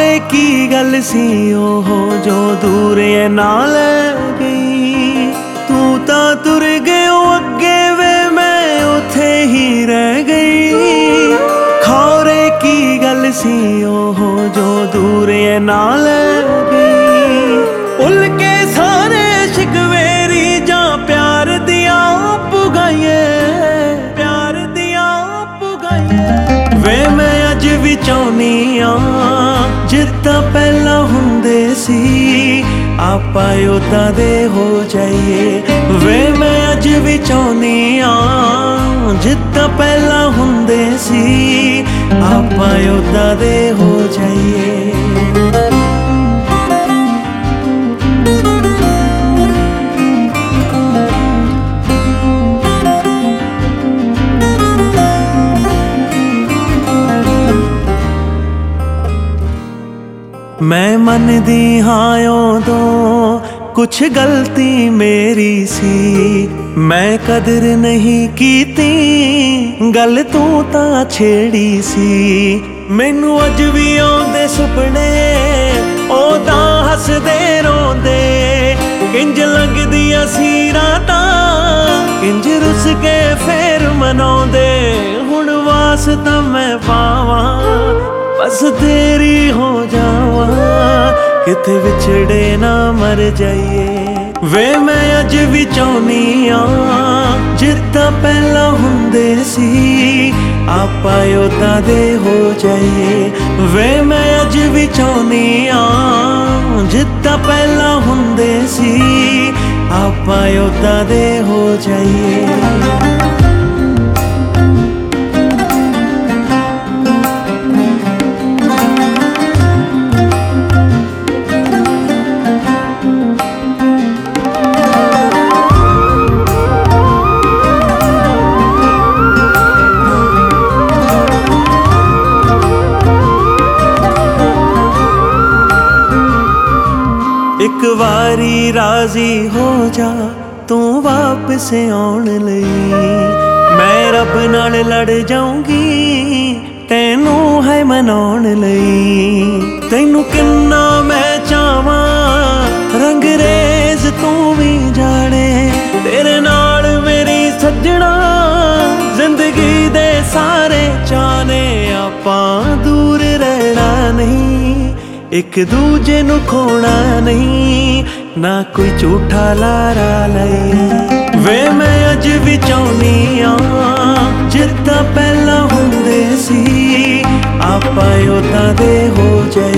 ਖੌਰੇ ਕੀ ਗੱਲ ਸੀ ਉਹ ਜੋ ਦੂਰ ਐ ਨਾਲ ਗਈ। ਤੂੰ ਤਾਂ ਤੁਰ ਗਿਓ ਅੱਗੇ ਵੇ ਮੈਂ ਉੱਥੇ ਹੀ ਰਹਿ ਗਈ। ਖੌਰੇ ਕੀ ਗੱਲ ਸੀ ਉਹ ਜੋ ਦੂਰ ਐ ਨਾਲ ਗਈ। ਭੁੱਲ ਕੇ ਸਾਰੇ ਸ਼ਿਕਵੇਰੀ ਜਾਂ ਪਿਆਰ ਦੀਆਂ ਪੁਗਾਈਏ, ਪਿਆਰ ਦੀਆਂ ਪੁਗਾਈਏ। ਵੇ ਮੈਂ ਅੱਜ ਵੀ ਚਾਹੁੰਦੀ ਆਂ ਜਿੱਦਾਂ ਪਹਿਲਾਂ ਹੁੰਦੇ ਸੀ ਆਪਾਂ ਉਦਾਂ ਦੇ ਹੋ ਜਾਈਏ। ਵੇ ਮੈਂ ਅੱਜ ਵੀ ਚਾਹੁੰਦੀ ਆਂ ਜਿੱਦਾਂ ਪਹਿਲਾਂ ਹੁੰਦੇ ਸੀ ਆਪਾਂ ਉਦਾਂ ਦੇ ਹੋ ਜਾਈਏ। मैं मनदी हाँ उदों कुछ गलती मेरी सी। मैं कदर नहीं कीती गल तू तां छेड़ी सी। मैनू अज भी आउंदे सुपने ओ तां हसदे रोंदे। किंज लंघदियां सी रातां किंज रुस के फेर मनाउंदे। हुण वास्ता मैं पावां बस तेरी हो जावा किते विछड़े ना मर जाइए। वे मैं अज भी चाहुंदी आं जिद्दां पहला हुंदे सी आपां उदां दे हो जाइए। वे मैं अज भी चाहुंदी आं जिद्दां पहला हुंदे सी आपां उदां दे हो जाइए। एक वारी राजी हो जा तू वापस आउण लई। मैं रब नाल लड़ जाऊंगी तैनू है मनाउण लई। तैनू किन्ना मैं चाहवां रंगरेज तू भी जाने। तेरे नाल मेरी सज्जणा जिंदगी दे सारे चाने। आपां दूर रहना नहीं एक दूजे नू खोना नहीं ना कोई झूठा लारा लई। वे मैं अज भी चाहुंदी आं जिद्दां पहला हुंदे सी आपां उदां दे हो जाए।